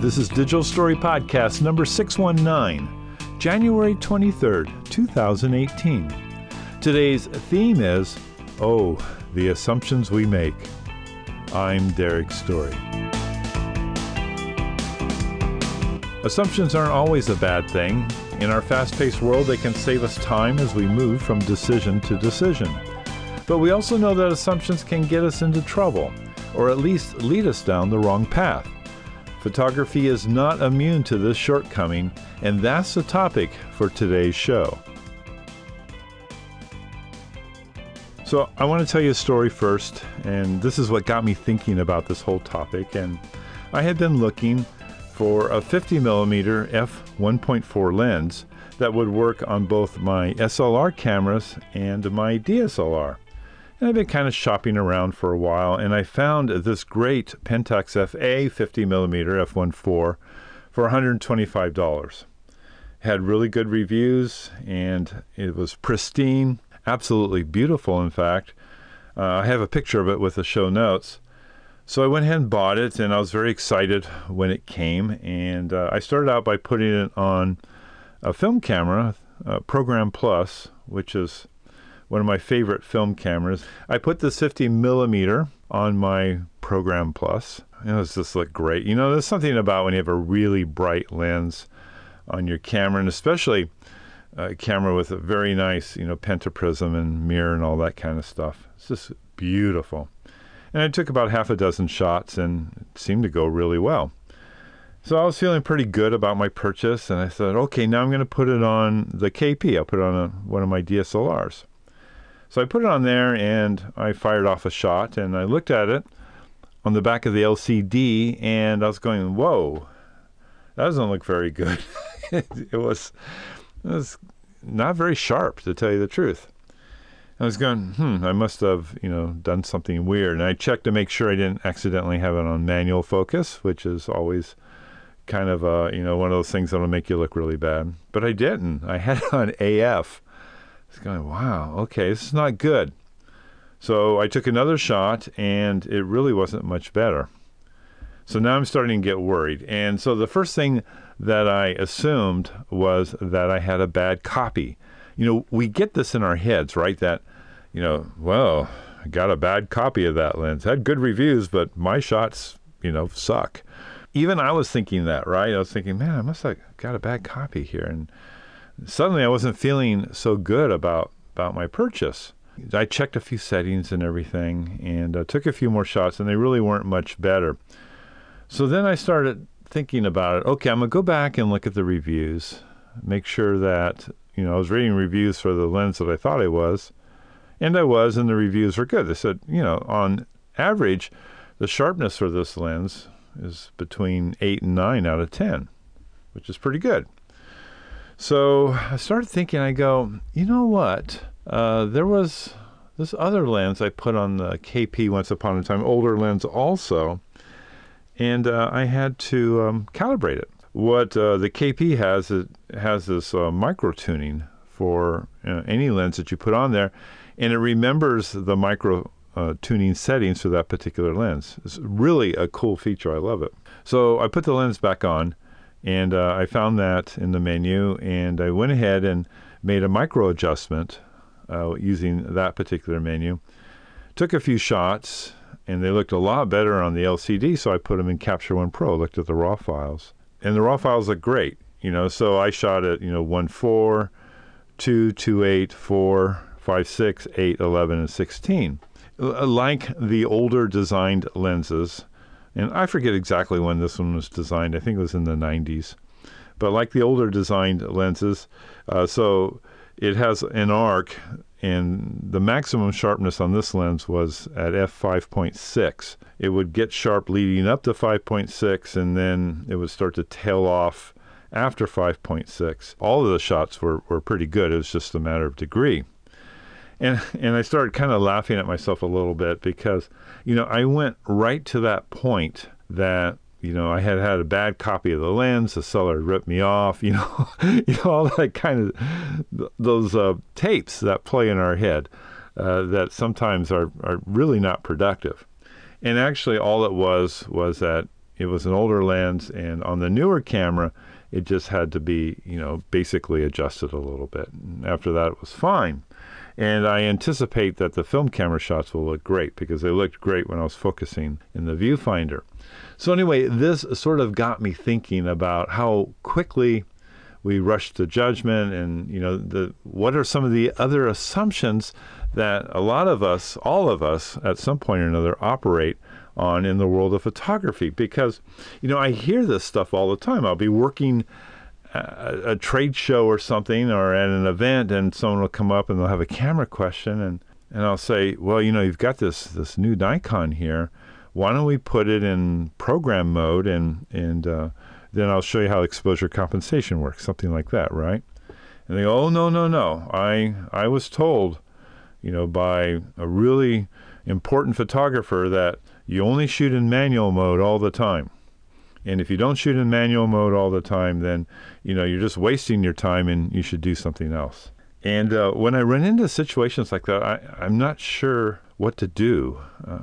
This is Digital Story Podcast number 619, January 23rd, 2018. Today's theme is, the assumptions we make. I'm Derek Story. Assumptions aren't always a bad thing. In our fast-paced world, they can save us time as we move from decision to decision. But we also know that assumptions can get us into trouble, or at least lead us down the wrong path. Photography is not immune to this shortcoming, and that's the topic for today's show. So I want to tell you a story first, and this is what got me thinking about this whole topic. And I had been looking for a 50mm f1.4 lens that would work on both my SLR cameras and my DSLR. And I've been kind of shopping around for a while, and I found this great Pentax FA 50mm f1.4 for $125. Had really good reviews, and it was pristine, absolutely beautiful, in fact. I have a picture of it with the show notes. So I went ahead and bought it, and I was very excited when it came. And I started out by putting it on a film camera, Program Plus, which is one of my favorite film cameras. I put this 50mm on my Program Plus. It was just looked great. You know, there's something about when you have a really bright lens on your camera, and especially a camera with a very nice, pentaprism and mirror and all that kind of stuff. It's just beautiful. And I took about half a dozen shots, and it seemed to go really well. So I was feeling pretty good about my purchase, and I thought, okay, now I'm going to put it on the KP. I'll put it on one of my DSLRs. So I put it on there, and I fired off a shot, and I looked at it on the back of the LCD, and I was going, whoa, that doesn't look very good. It was not very sharp, to tell you the truth. I was going, I must have, done something weird. And I checked to make sure I didn't accidentally have it on manual focus, which is always kind of, one of those things that'll make you look really bad. But I didn't. I had it on AF. I was going, wow, okay, this is not good. So I took another shot, and it really wasn't much better. So now I'm starting to get worried. And so the first thing that I assumed was that I had a bad copy. We get this in our heads, right? That, I got a bad copy of that lens. Had good reviews, but my shots, suck. Even I was thinking that, right? I was thinking, man, I must have got a bad copy here. And suddenly I wasn't feeling so good about my purchase. I checked a few settings and everything, and took a few more shots, and they really weren't much better. So then I started thinking about it. Okay, I'm going to go back and look at the reviews, make sure that, I was reading reviews for the lens that I thought I was, and I was, and the reviews were good. They said, on average, the sharpness for this lens is between 8 and 9 out of 10, which is pretty good. So I started thinking, I go, you know what? There was this other lens I put on the KP once upon a time, older lens also, and I had to calibrate it. What the KP has, it has this micro tuning for any lens that you put on there, and it remembers the micro tuning settings for that particular lens. It's really a cool feature. I love it. So I put the lens back on, and I found that in the menu, and I went ahead and made a micro adjustment using that particular menu. Took a few shots, and they looked a lot better on the LCD, so I put them in Capture One Pro, looked at the raw files. And the raw files look great, so I shot at, 1.4, 2, 2.8, 4, 5, 6, 8, 11, and 16. Like the older designed lenses, and I forget exactly when this one was designed, I think it was in the 90s, but like the older designed lenses, so it has an arc, and the maximum sharpness on this lens was at f5.6. It would get sharp leading up to 5.6, and then it would start to tail off after 5.6. All of the shots were pretty good. It was just a matter of degree. And I started kind of laughing at myself a little bit because, I went right to that point that, I had a bad copy of the lens, the seller had ripped me off, all that kind of, those tapes that play in our head that sometimes are really not productive. And actually all it was that it was an older lens, and on the newer camera, it just had to be, basically adjusted a little bit. And after that, it was fine. And I anticipate that the film camera shots will look great because they looked great when I was focusing in the viewfinder. So anyway, this sort of got me thinking about how quickly we rush to judgment, and what are some of the other assumptions that a lot of us, all of us, at some point or another, operate on in the world of photography. Because, I hear this stuff all the time. I'll be working a trade show or something, or at an event, and someone will come up and they'll have a camera question, and I'll say, well, you've got this new Nikon here. Why don't we put it in program mode, and then I'll show you how exposure compensation works, something like that, right? And they go, oh, no. I was told, by a really important photographer that you only shoot in manual mode all the time. And if you don't shoot in manual mode all the time, then, you're just wasting your time and you should do something else. And when I run into situations like that, I'm not sure what to do.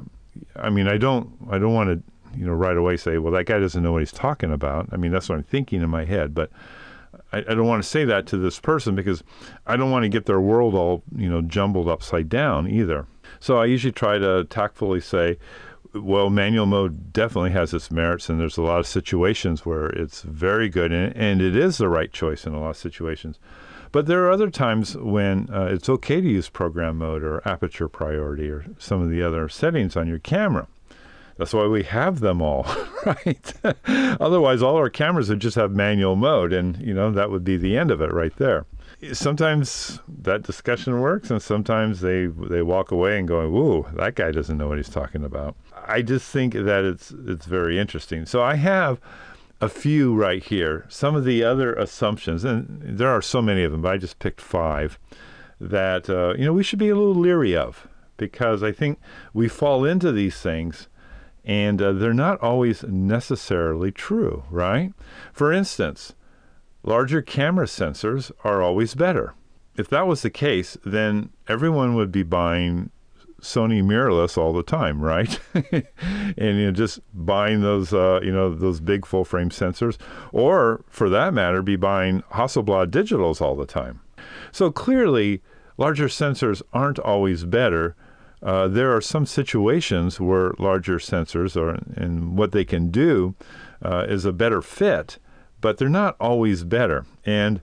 I don't want to, right away say, well, that guy doesn't know what he's talking about. That's what I'm thinking in my head. But I don't want to say that to this person because I don't want to get their world all, jumbled upside down either. So I usually try to tactfully say, well, manual mode definitely has its merits, and there's a lot of situations where it's very good, and it is the right choice in a lot of situations. But there are other times when it's okay to use program mode or aperture priority or some of the other settings on your camera. That's why we have them all, right? Otherwise, all our cameras would just have manual mode, and, that would be the end of it right there. Sometimes that discussion works, and sometimes they walk away and go, "Whoa, that guy doesn't know what he's talking about." I just think that it's very interesting. So I have a few right here. Some of the other assumptions, and there are so many of them, but I just picked 5 that we should be a little leery of, because I think we fall into these things, and they're not always necessarily true, right? For instance, larger camera sensors are always better. If that was the case, then everyone would be buying Sony mirrorless all the time, right? And just buying those those big full frame sensors, or for that matter, be buying Hasselblad digitals all the time. So clearly, larger sensors aren't always better. There are some situations where larger sensors and what they can do is a better fit, but they're not always better. And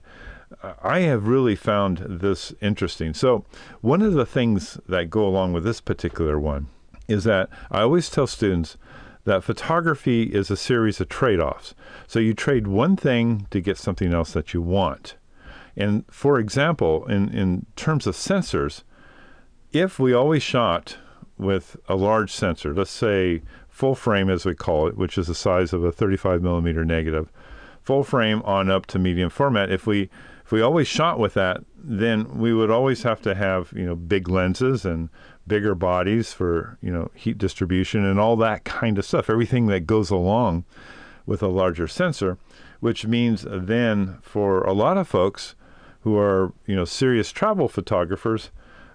I have really found this interesting. So one of the things that go along with this particular one is that I always tell students that photography is a series of trade-offs. So you trade one thing to get something else that you want. And for example, in terms of sensors, if we always shot with a large sensor, let's say full frame as we call it, which is the size of a 35 millimeter negative, full frame on up to medium format, if we always shot with that, then we would always have to have, big lenses and bigger bodies for, heat distribution and all that kind of stuff, everything that goes along with a larger sensor, which means then for a lot of folks who are, serious travel photographers,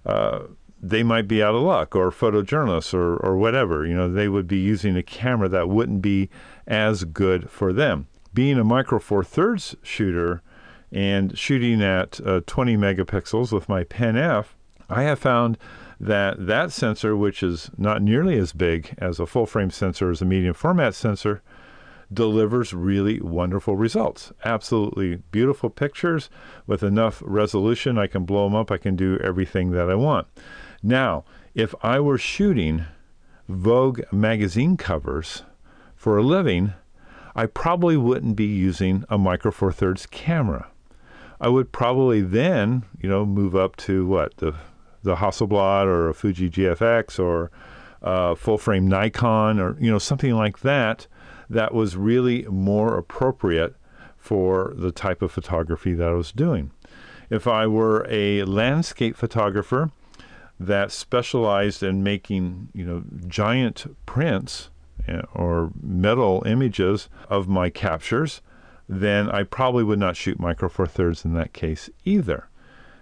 they might be out of luck, or photojournalists or whatever. They would be using a camera that wouldn't be as good for them. Being a Micro Four Thirds shooter and shooting at 20 megapixels with my Pen F, I have found that sensor, which is not nearly as big as a full-frame sensor as a medium format sensor, delivers really wonderful results. Absolutely beautiful pictures with enough resolution. I can blow them up. I can do everything that I want. Now, if I were shooting Vogue magazine covers for a living, I probably wouldn't be using a Micro Four Thirds camera. I would probably then, move up to the Hasselblad or a Fuji GFX or full frame Nikon or something like that was really more appropriate for the type of photography that I was doing. If I were a landscape photographer that specialized in making, giant prints or metal images of my captures, then I probably would not shoot Micro Four Thirds in that case either.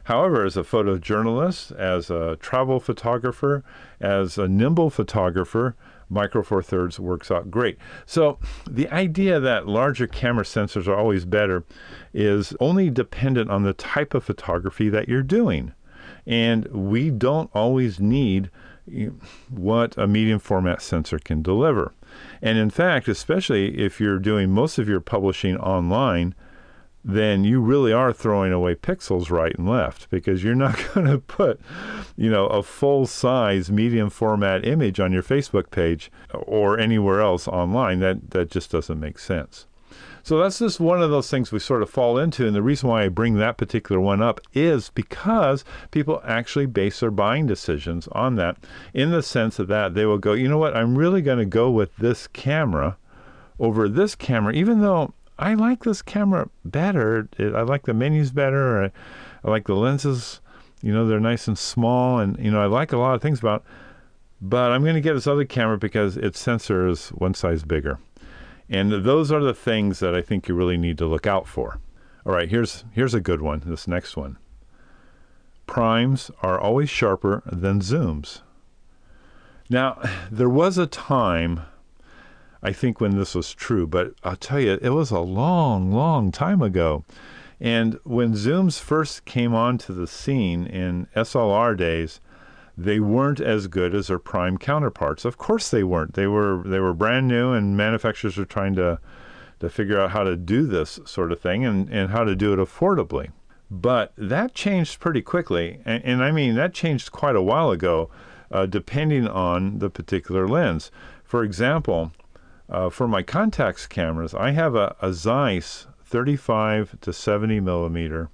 However, as a photojournalist, as a travel photographer, as a nimble photographer, Micro Four Thirds works out great. So the idea that larger camera sensors are always better is only dependent on the type of photography that you're doing. And we don't always need what a medium format sensor can deliver. And in fact, especially if you're doing most of your publishing online, then you really are throwing away pixels right and left, because you're not going to put, a full-size medium format image on your Facebook page or anywhere else online. That just doesn't make sense. So that's just one of those things we sort of fall into, and the reason why I bring that particular one up is because people actually base their buying decisions on that, in the sense of that they will go, you know what, I'm really going to go with this camera over this camera, even though I like this camera better. I like the menus better. I like the lenses. They're nice and small, and I like a lot of things about it. But I'm going to get this other camera because its sensor is one size bigger. And those are the things that I think you really need to look out for. All right, here's a good one, this next one. Primes are always sharper than zooms. Now, there was a time, I think, when this was true, but I'll tell you, it was a long, long time ago. And when zooms first came onto the scene in SLR days, they weren't as good as their prime counterparts. Of course they weren't. They were brand new, and manufacturers were trying to figure out how to do this sort of thing and how to do it affordably. But that changed pretty quickly, and I mean, that changed quite a while ago, depending on the particular lens. For example, for my Contax cameras, I have a Zeiss 35 to 70 millimeter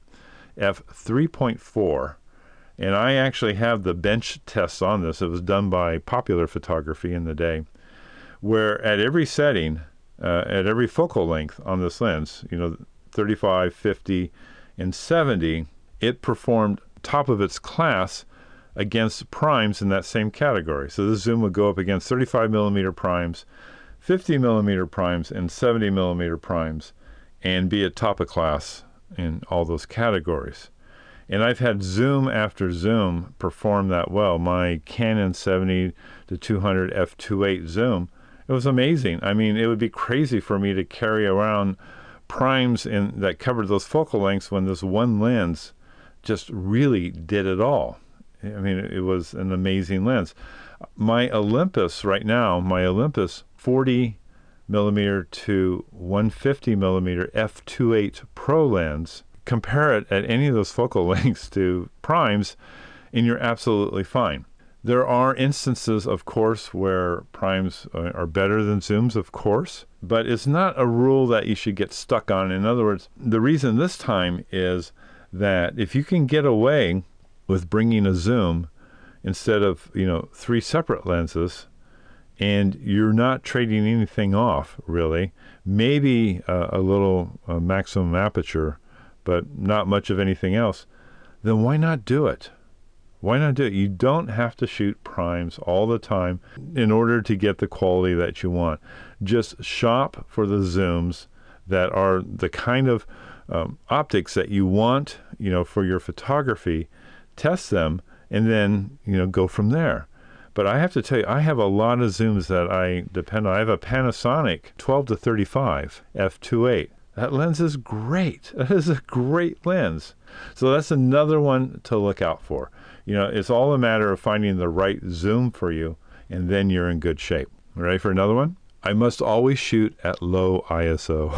f3.4. And I actually have the bench tests on this. It was done by Popular Photography in the day, where at every setting, at every focal length on this lens, 35, 50, and 70, it performed top of its class against primes in that same category. So this zoom would go up against 35 millimeter primes, 50 millimeter primes, and 70 millimeter primes, and be at top of class in all those categories. And I've had zoom after zoom perform that well. My Canon 70 to 200 f2.8 zoom, it was amazing. I mean, it would be crazy for me to carry around primes that covered those focal lengths when this one lens just really did it all. I mean, it was an amazing lens. My Olympus right now, 40 millimeter to 150 millimeter f2.8 Pro lens, compare it at any of those focal lengths to primes, and you're absolutely fine. There are instances, of course, where primes are better than zooms, of course, but it's not a rule that you should get stuck on. In other words, the reason this time is that if you can get away with bringing a zoom instead of, 3 separate lenses, and you're not trading anything off, really, maybe a little maximum aperture, but not much of anything else, then why not do it? Why not do it? You don't have to shoot primes all the time in order to get the quality that you want. Just shop for the zooms that are the kind of optics that you want, for your photography. Test them, and then, go from there. But I have to tell you, I have a lot of zooms that I depend on. I have a Panasonic 12 to 35 f2.8. That lens is great. That is a great lens. So that's another one to look out for. It's all a matter of finding the right zoom for you, and then you're in good shape. Ready for another one? I must always shoot at low ISO.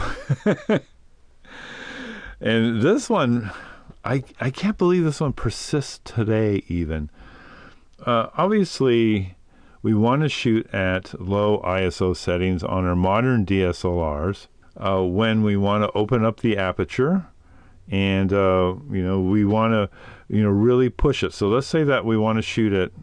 And this one, I can't believe this one persists today even. Obviously, we want to shoot at low ISO settings on our modern DSLRs. When we want to open up the aperture, and we want to really push it. So let's say that we want to shoot at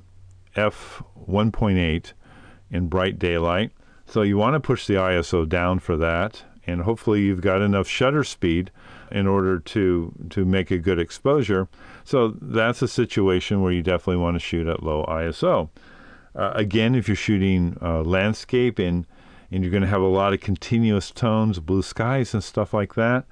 f1.8 in bright daylight. So you want to push the ISO down for that, and hopefully you've got enough shutter speed in order to make a good exposure. So that's a situation where you definitely want to shoot at low ISO. Again, if you're shooting landscape and you're going to have a lot of continuous tones, blue skies and stuff like that,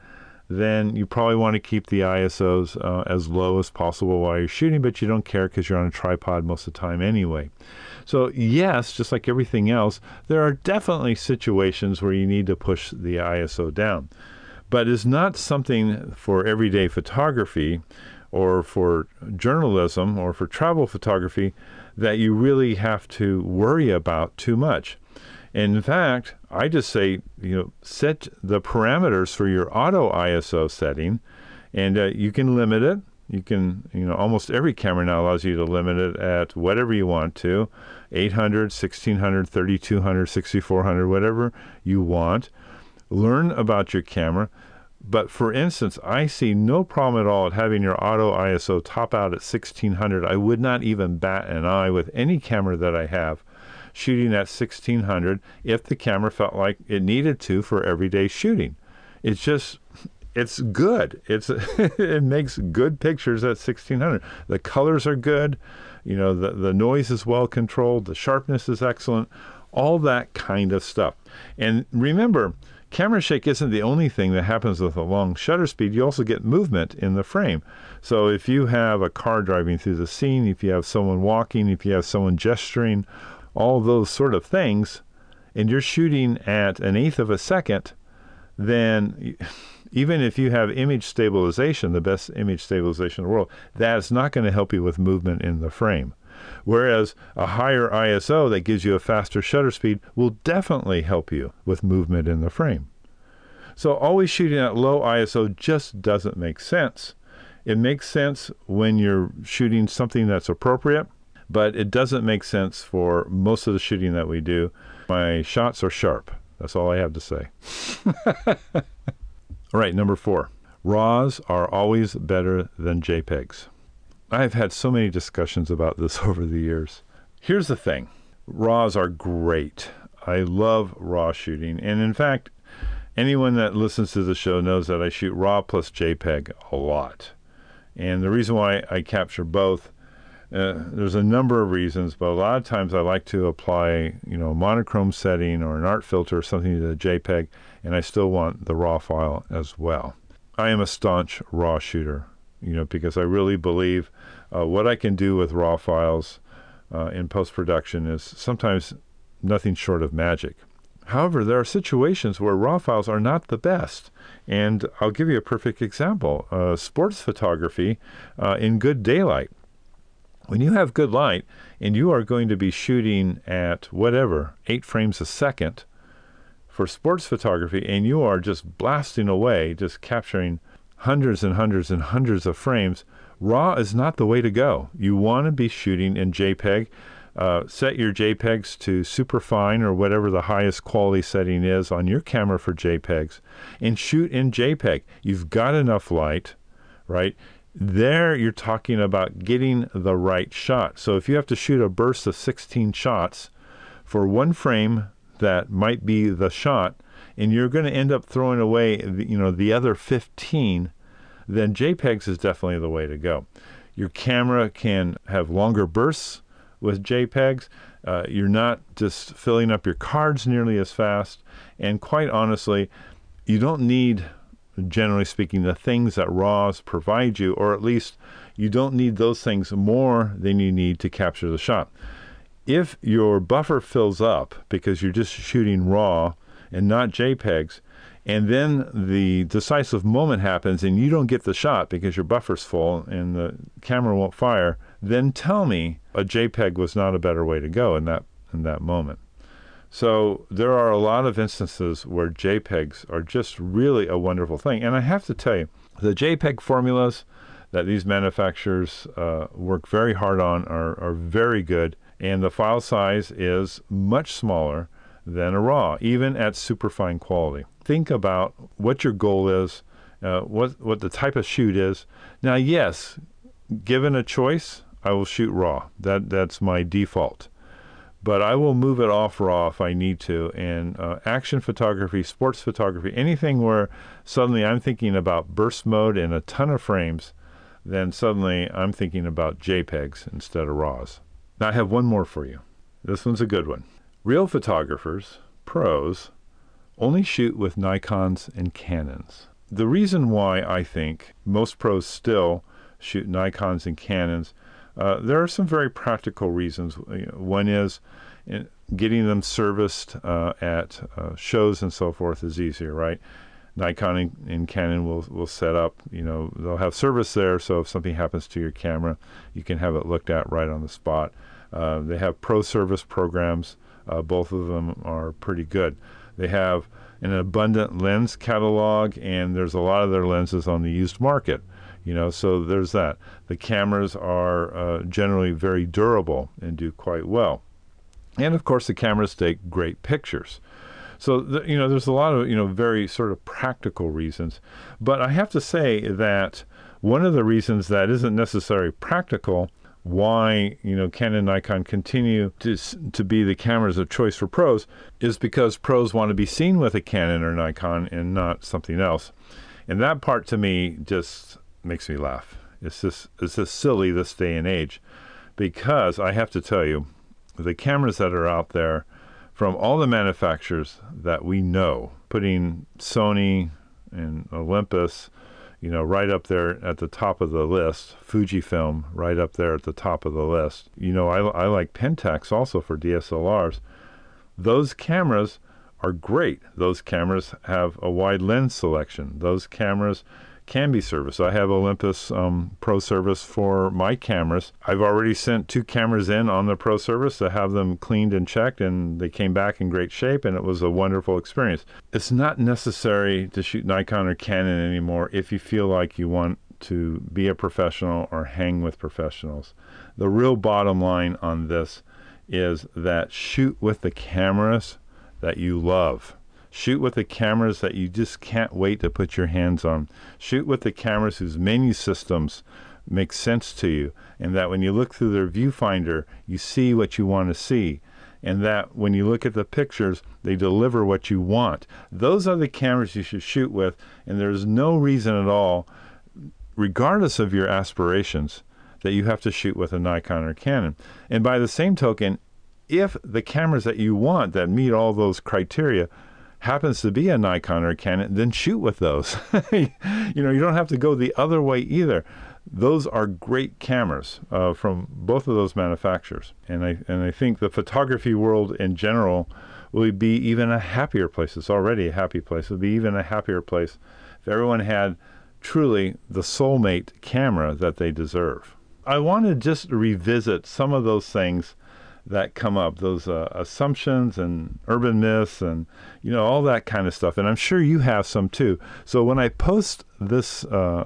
then you probably want to keep the ISOs as low as possible while you're shooting, but you don't care because you're on a tripod most of the time anyway. So yes, just like everything else, there are definitely situations where you need to push the ISO down. But it's not something for everyday photography or for journalism or for travel photography that you really have to worry about too much. And in fact, I just say, set the parameters for your auto ISO setting, and you can limit it. You can, almost every camera now allows you to limit it at whatever you want to, 800, 1600, 3200, 6400, whatever you want. Learn about your camera. But for instance, I see no problem at all at having your auto ISO top out at 1600. I would not even bat an eye with any camera that I have shooting at 1600 if the camera felt like it needed to for everyday shooting. It's good. It makes good pictures at 1600. The colors are good. The noise is well controlled. The sharpness is excellent. All that kind of stuff. And remember, camera shake isn't the only thing that happens with a long shutter speed. You also get movement in the frame. So if you have a car driving through the scene, if you have someone walking, if you have someone gesturing, all those sort of things, and you're shooting at 1/8 of a second, then even if you have image stabilization, the best image stabilization in the world, that's not going to help you with movement in the frame. Whereas a higher ISO that gives you a faster shutter speed will definitely help you with movement in the frame. So always shooting at low ISO just doesn't make sense. It makes sense when you're shooting something that's appropriate, but it doesn't make sense for most of the shooting that we do. My shots are sharp. That's all I have to say. All right, number 4. RAWs are always better than JPEGs. I've had so many discussions about this over the years. Here's the thing. RAWs are great. I love RAW shooting. And in fact, anyone that listens to the show knows that I shoot RAW plus JPEG a lot. And the reason why I capture both, there's a number of reasons, but a lot of times I like to apply, a monochrome setting or an art filter or something to the JPEG, and I still want the RAW file as well. I am a staunch RAW shooter, because I really believe what I can do with RAW files in post-production is sometimes nothing short of magic. However, there are situations where RAW files are not the best. And I'll give you a perfect example. Sports photography in good daylight. When you have good light and you are going to be shooting at 8 frames a second for sports photography, and you are just blasting away, just capturing hundreds and hundreds and hundreds of frames, RAW is not the way to go. You want to be shooting in JPEG. Set your JPEGs to superfine or whatever the highest quality setting is on your camera for JPEGs, and shoot in JPEG. You've got enough light, right? There you're talking about getting the right shot. So if you have to shoot a burst of 16 shots for one frame that might be the shot, and you're going to end up throwing away the other 15, then JPEGs is definitely the way to go. Your camera can have longer bursts with JPEGs. You're not just filling up your cards nearly as fast. And quite honestly, you don't need, generally speaking, the things that RAWs provide you, or at least you don't need those things more than you need to capture the shot. If your buffer fills up because you're just shooting RAW and not JPEGs, and then the decisive moment happens and you don't get the shot because your buffer's full and the camera won't fire, then tell me a JPEG was not a better way to go in that moment. So there are a lot of instances where JPEGs are just really a wonderful thing. And I have to tell you, the JPEG formulas that these manufacturers work very hard on are very good, and the file size is much smaller than a RAW, even at superfine quality. Think about what your goal is, what the type of shoot is. Now, yes, given a choice, I will shoot RAW. That's my default. But I will move it off RAW if I need to. And action photography, sports photography, anything where suddenly I'm thinking about burst mode and a ton of frames, then suddenly I'm thinking about JPEGs instead of RAWs. Now I have one more for you. This one's a good one. Real photographers, pros, only shoot with Nikons and Canons. the reason why I think most pros still shoot Nikons and Canons, there are some very practical reasons. One is getting them serviced at shows and so forth is easier, right? Nikon and Canon will set up, they'll have service there, so if something happens to your camera, you can have it looked at right on the spot. They have pro service programs. Both of them are pretty good. They have an abundant lens catalog, and there's a lot of their lenses on the used market. So there's that. The cameras are generally very durable and do quite well. And of course, the cameras take great pictures. So, there's a lot of, very sort of practical reasons. But I have to say that one of the reasons that isn't necessarily practical, why, Canon and Nikon continue to be the cameras of choice for pros, is because pros want to be seen with a Canon or Nikon and not something else. And that part to me just makes me laugh. It's just silly this day and age, because I have to tell you, the cameras that are out there from all the manufacturers that we know, putting Sony and Olympus, right up there at the top of the list, Fujifilm right up there at the top of the list. I like Pentax also for DSLRs. Those cameras are great. Those cameras have a wide lens selection. Those cameras can be serviced. I have Olympus Pro Service for my cameras. I've already sent 2 cameras in on the Pro Service to have them cleaned and checked, and they came back in great shape, and it was a wonderful experience. It's not necessary to shoot Nikon or Canon anymore if you feel like you want to be a professional or hang with professionals. The real bottom line on this is that shoot with the cameras that you love. Shoot with the cameras that you just can't wait to put your hands on. Shoot with the cameras whose menu systems make sense to you, and that when you look through their viewfinder, you see what you want to see, and that when you look at the pictures, they deliver what you want. Those are the cameras you should shoot with, and there's no reason at all, regardless of your aspirations, that you have to shoot with a Nikon or Canon. And by the same token, if the cameras that you want that meet all those criteria happens to be a Nikon or a Canon, then shoot with those. You don't have to go the other way either. Those are great cameras from both of those manufacturers. And I think the photography world in general will be even a happier place. It's already a happy place. It will be even a happier place if everyone had truly the soulmate camera that they deserve. I want to just revisit some of those things that come up, those assumptions and urban myths and, all that kind of stuff. And I'm sure you have some too. So when I post this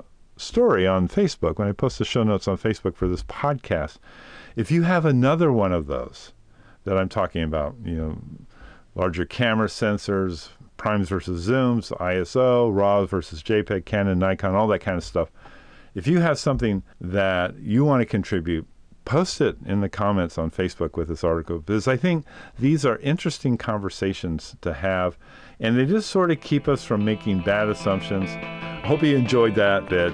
story on Facebook, when I post the show notes on Facebook for this podcast, if you have another one of those that I'm talking about, larger camera sensors, primes versus zooms, ISO, RAW versus JPEG, Canon, Nikon, all that kind of stuff. If you have something that you want to contribute, post it in the comments on Facebook with this article, because I think these are interesting conversations to have, and they just sort of keep us from making bad assumptions. I hope you enjoyed that bit.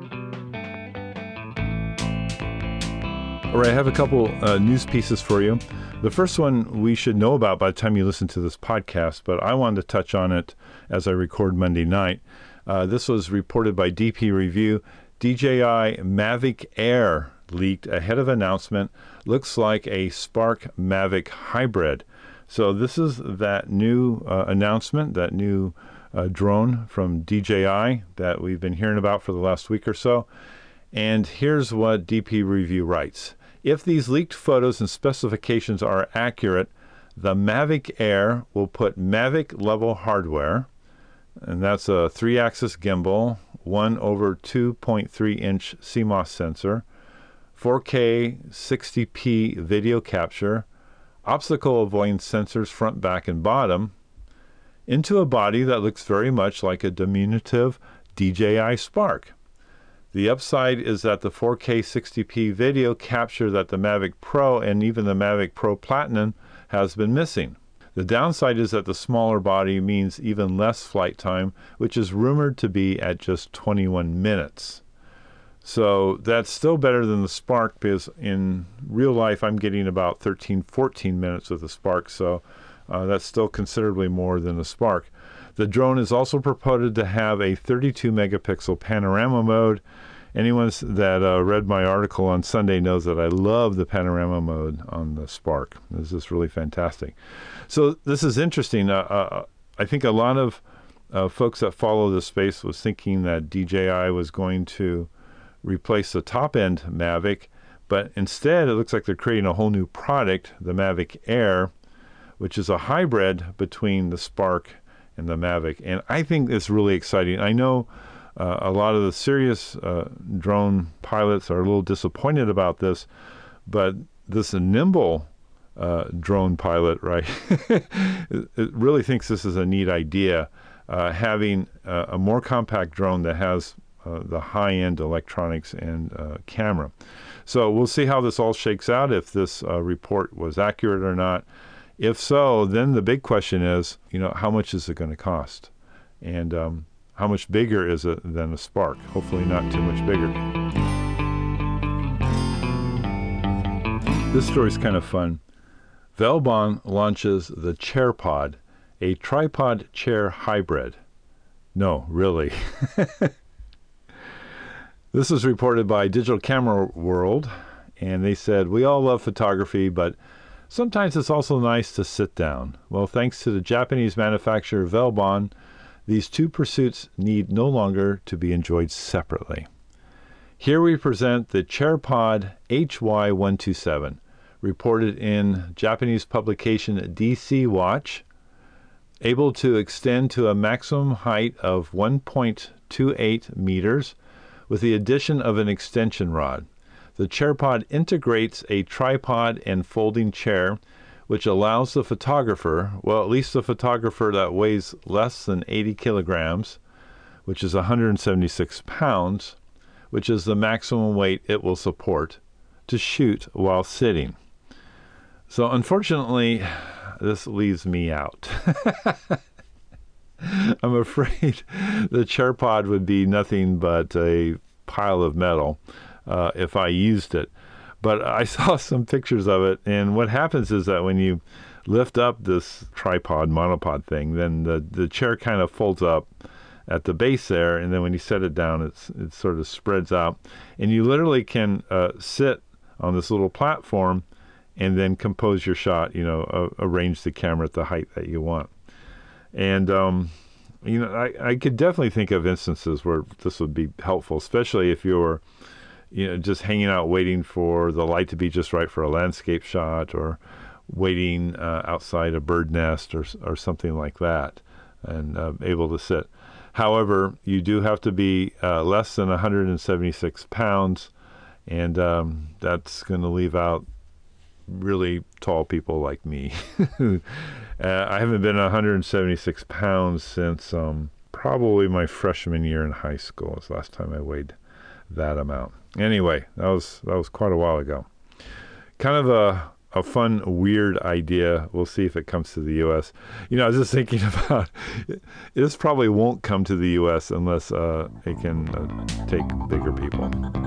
All right, I have a couple news pieces for you. The first one we should know about by the time you listen to this podcast, but I wanted to touch on it as I record Monday night. This was reported by DP Review. DJI Mavic Air leaked ahead of announcement. Looks like a Spark Mavic hybrid. So this is that new announcement, that new drone from DJI that we've been hearing about for the last week or so. And here's what DP Review writes. If these leaked photos and specifications are accurate, the Mavic Air will put Mavic level hardware, and that's a 3-axis gimbal, 1/2.3-inch CMOS sensor, 4K 60p video capture, obstacle avoidance sensors front, back, and bottom, into a body that looks very much like a diminutive DJI Spark. The upside is that the 4K 60p video capture that the Mavic Pro and even the Mavic Pro Platinum has been missing. The downside is that the smaller body means even less flight time, which is rumored to be at just 21 minutes. So that's still better than the Spark, because in real life I'm getting about 13, 14 minutes with the Spark, so that's still considerably more than the Spark. The drone is also purported to have a 32 megapixel panorama mode. Anyone that read my article on Sunday knows that I love the panorama mode on the Spark. This is really fantastic. So this is interesting. I think a lot of folks that follow this space was thinking that DJI was going to replace the top-end Mavic, but instead it looks like they're creating a whole new product, the Mavic Air, which is a hybrid between the Spark and the Mavic. And I think it's really exciting. I know a lot of the serious drone pilots are a little disappointed about this, but this nimble drone pilot, right, it really thinks this is a neat idea, having a more compact drone that has the high-end electronics and camera. So we'll see how this all shakes out, if this report was accurate or not. If so, then the big question is, how much is it going to cost? And how much bigger is it than a Spark? Hopefully not too much bigger. This story's kind of fun. Velbon launches the ChairPod, a tripod chair hybrid. No, really. This was reported by Digital Camera World, and they said, we all love photography, but sometimes it's also nice to sit down. Well, thanks to the Japanese manufacturer Velbon, these two pursuits need no longer to be enjoyed separately. Here we present the ChairPod HY127, reported in Japanese publication DC Watch, able to extend to a maximum height of 1.28 meters with the addition of an extension rod. The ChairPod integrates a tripod and folding chair, which allows the photographer, well, at least the photographer that weighs less than 80 kilograms, which is 176 pounds, which is the maximum weight it will support, to shoot while sitting. So unfortunately, this leaves me out. I'm afraid the ChairPod would be nothing but a pile of metal if I used it. But I saw some pictures of it, and what happens is that when you lift up this tripod, monopod thing, then the chair kind of folds up at the base there, and then when you set it down, it sort of spreads out. And you literally can sit on this little platform and then compose your shot, arrange the camera at the height that you want. And, I could definitely think of instances where this would be helpful, especially if you're just hanging out waiting for the light to be just right for a landscape shot, or waiting outside a bird nest or something like that, and able to sit. However, you do have to be less than 176 pounds, and that's going to leave out really tall people like me. I haven't been 176 pounds since probably my freshman year in high school. It's the last time I weighed that amount. Anyway, that was quite a while ago. Kind of a fun, weird idea. We'll see if it comes to the U.S. I was just thinking about this probably won't come to the U.S. unless it can take bigger people.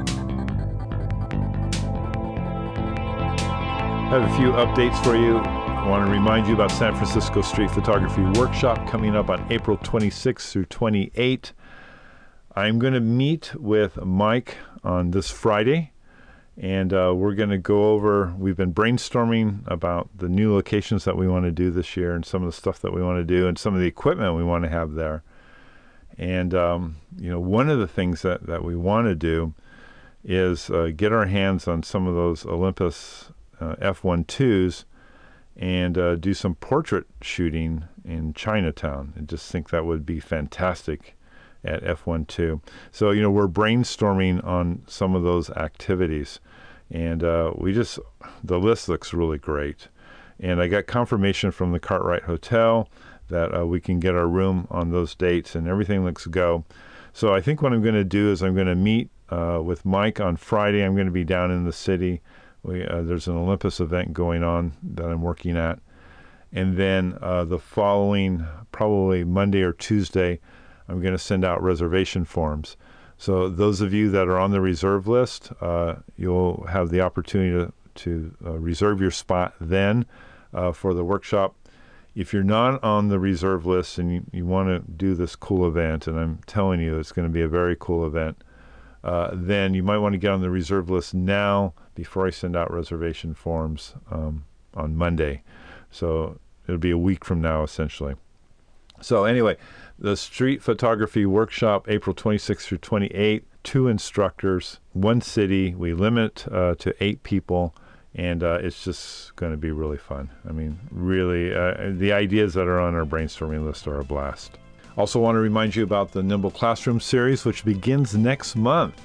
I have a few updates for you. I want to remind you about San Francisco Street Photography Workshop coming up on April 26th through 28th. I'm going to meet with Mike on this Friday, and we're going to go over, we've been brainstorming about the new locations that we want to do this year, and some of the stuff that we want to do, and some of the equipment we want to have there. And, one of the things that we want to do is get our hands on some of those Olympus F1.2s and do some portrait shooting in Chinatown. I just think that would be fantastic at F1.2. So, we're brainstorming on some of those activities, and the list looks really great. And I got confirmation from the Cartwright Hotel that we can get our room on those dates, and everything looks go. So I think what I'm going to do is I'm going to meet with Mike on Friday. I'm going to be down in the city. There's an Olympus event going on that I'm working at. And then the following, probably Monday or Tuesday, I'm going to send out reservation forms. So those of you that are on the reserve list, you'll have the opportunity to reserve your spot then for the workshop. If you're not on the reserve list and you want to do this cool event, and I'm telling you it's going to be a very cool event, then you might want to get on the reserve list now before I send out reservation forms on Monday. So it'll be a week from now, essentially. So anyway, the street photography workshop, April 26th through 28th, 2 instructors, 1 city. We limit to 8 people. And it's just going to be really fun. I mean, really, the ideas that are on our brainstorming list are a blast. Also want to remind you about the Nimble Classroom series, which begins next month.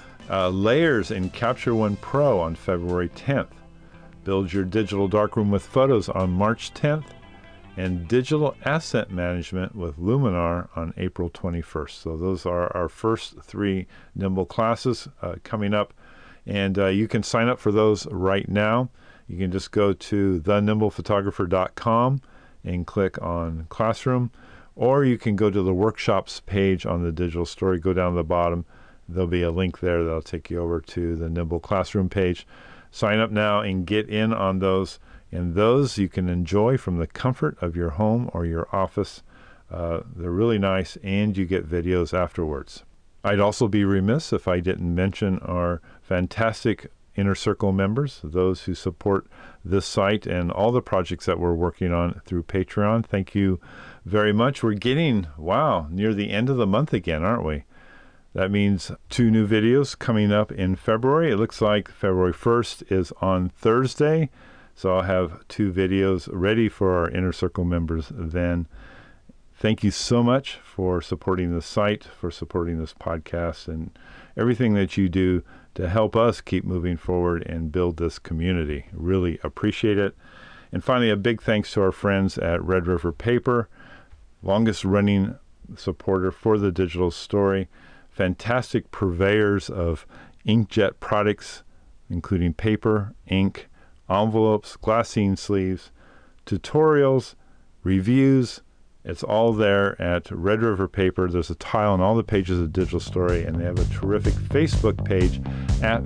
Layers in Capture One Pro on February 10th. Build your digital darkroom with photos on March 10th. And Digital Asset Management with Luminar on April 21st. So those are our first 3 Nimble classes coming up. And you can sign up for those right now. You can just go to thenimblephotographer.com and click on Classroom, or you can go to the workshops page on the Digital Story. Go down to the bottom. There'll be a link there that'll take you over to the Nimble Classroom page. Sign up now and get in on those. And those you can enjoy from the comfort of your home or your office. They're really nice, and you get videos afterwards. I'd also be remiss if I didn't mention our fantastic Inner Circle members, those who support this site and all the projects that we're working on through Patreon. Thank you very much. We're getting, near the end of the month again, aren't we? That means 2 new videos coming up in February. It looks like February 1st is on Thursday, so I'll have 2 videos ready for our Inner Circle members then. Thank you so much for supporting the site, for supporting this podcast, and everything that you do to help us keep moving forward and build this community. Really appreciate it. And finally, a big thanks to our friends at Red River Paper, longest running supporter for the Digital Story. Fantastic purveyors of inkjet products, including paper, ink, envelopes, glassine sleeves, tutorials, reviews. It's all there at Red River Paper. There's a tile on all the pages of Digital Story, and they have a terrific Facebook page at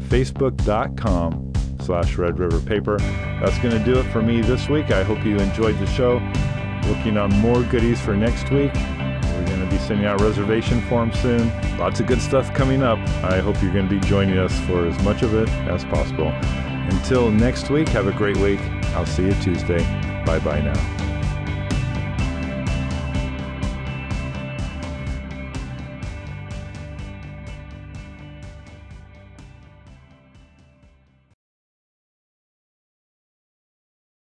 facebook.com/Red River Paper. That's going to do it for me this week. I hope you enjoyed the show. Working on more goodies for next week. We're going to be sending out reservation forms soon. Lots of good stuff coming up. I hope you're going to be joining us for as much of it as possible. Until next week, have a great week. I'll see you Tuesday. Bye-bye now.